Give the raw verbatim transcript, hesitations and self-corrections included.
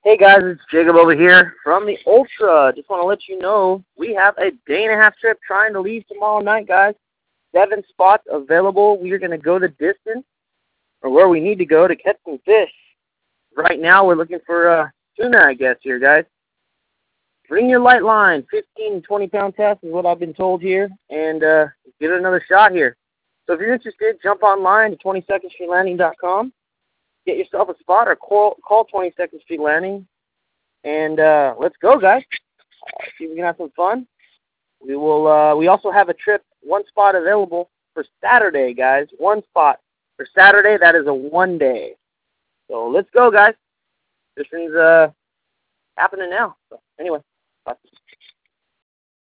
Hey guys, it's Jacob over here from the Ultra. Just want to let you know we have a day and a half trip trying to leave tomorrow night, guys. Seven spots available. We are going to go the distance or where we need to go to catch some fish. Right now we're looking for uh, tuna, I guess, here, guys. Bring your light line. fifteen and twenty pound test is what I've been told here, and uh, give it another shot here. So if you're interested, jump online to twenty second street landing dot com. Get yourself a spot or call, call twenty second Street Landing. And uh, let's go, guys. Uh, see if we can have some fun. We will. Uh, we also have a trip, one spot available for Saturday, guys. One spot for Saturday. That is a one day. So let's go, guys. This thing's uh, happening now. So anyway.